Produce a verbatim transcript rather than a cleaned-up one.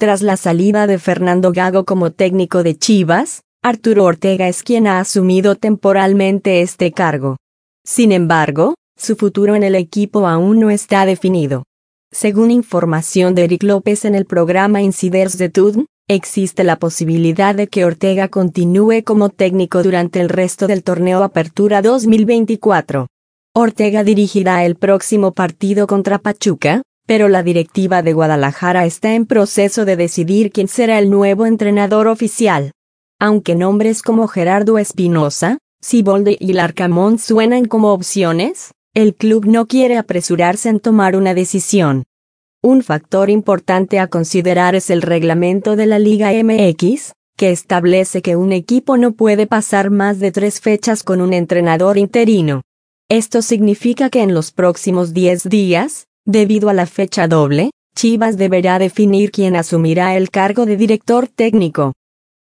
Tras la salida de Fernando Gago como técnico de Chivas, Arturo Ortega es quien ha asumido temporalmente este cargo. Sin embargo, su futuro en el equipo aún no está definido. Según información de Eric López en el programa Insiders de T U D N, existe la posibilidad de que Ortega continúe como técnico durante el resto del torneo Apertura dos mil veinticuatro. Ortega dirigirá el próximo partido contra Pachuca, pero la directiva de Guadalajara está en proceso de decidir quién será el nuevo entrenador oficial. Aunque nombres como Gerardo Espinosa, Siboldi y Larcamón suenan como opciones, el club no quiere apresurarse en tomar una decisión. Un factor importante a considerar es el reglamento de la Liga M X, que establece que un equipo no puede pasar más de tres fechas con un entrenador interino. Esto significa que en los próximos diez días, debido a la fecha doble, Chivas deberá definir quién asumirá el cargo de director técnico.